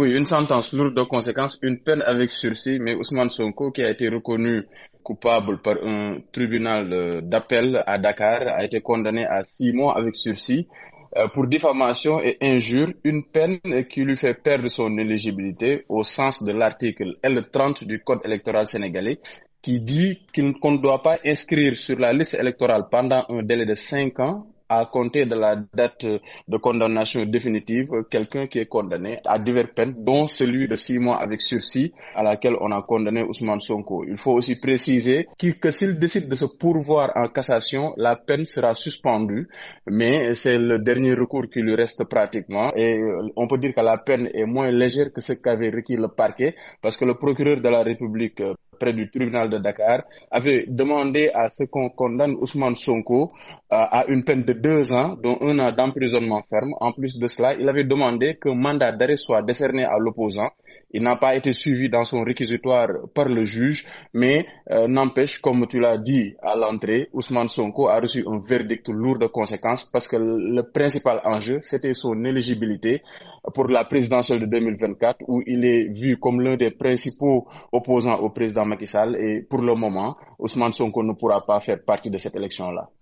Oui, une sentence lourde de conséquences, une peine avec sursis, mais Ousmane Sonko, qui a été reconnu coupable par un tribunal d'appel à Dakar, a été condamné à 6 mois avec sursis pour diffamation et injure, une peine qui lui fait perdre son éligibilité au sens de l'article L30 du Code électoral sénégalais, qui dit qu'on ne doit pas inscrire sur la liste électorale pendant un délai de 5 ans à compter de la date de condamnation définitive quelqu'un qui est condamné à diverses peines, dont celui de 6 mois avec sursis à laquelle on a condamné Ousmane Sonko. Il faut aussi préciser que s'il décide de se pourvoir en cassation, la peine sera suspendue, mais c'est le dernier recours qui lui reste pratiquement. Et on peut dire que la peine est moins légère que ce qu'avait requis le parquet, parce que le procureur de la République près du tribunal de Dakar avait demandé à ce qu'on condamne Ousmane Sonko à une peine de 2 ans, dont 1 an d'emprisonnement ferme. En plus de cela, il avait demandé qu'un mandat d'arrêt soit décerné à l'opposant. Il n'a pas été suivi dans son réquisitoire par le juge, mais n'empêche, comme tu l'as dit à l'entrée, Ousmane Sonko a reçu un verdict lourd de conséquences parce que le principal enjeu, c'était son éligibilité pour la présidentielle de 2024, où il est vu comme l'un des principaux opposants au président Macky Sall. Et pour le moment, Ousmane Sonko ne pourra pas faire partie de cette élection-là.